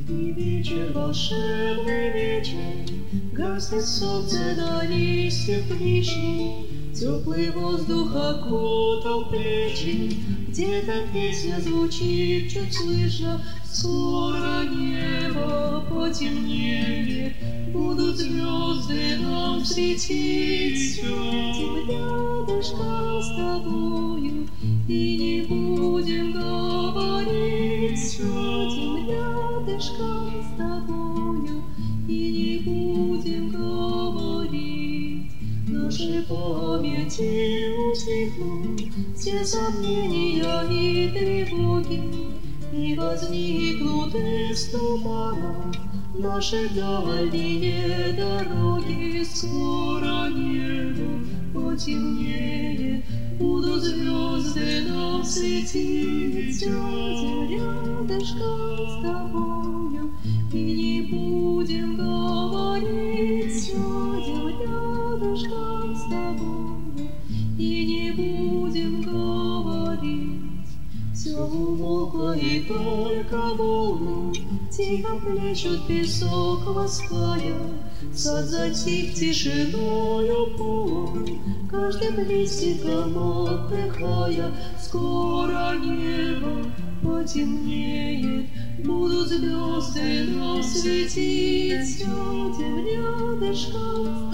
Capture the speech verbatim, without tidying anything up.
И вечер, волшебный вечер, гаснет солнце на листьях вишни, теплый воздух окутал плечи, где-то песня звучит чуть слышно. Скоро небо потемнеет, будут звезды нам светить. Сядем рядышком с тобою и не будем говорить. Сядем рядышком с тобою и не будем говорить. Наши памяти утихнут все сомнения и тревоги, и возникнут из тумана наши дальние дороги. Скоро небо потемнеет, будут звезды нам светить. Сядем рядышком с тобою и не будем говорить. Сядем рядышком с тобою и не будем говорить. Все умолкло, и только волны тихо плещут песок, лаская. Сад затих тишиною полон, каждым листиком отдыхая. Скоро небо потемнеет, будут звезды нам светить. Сядем рядышком с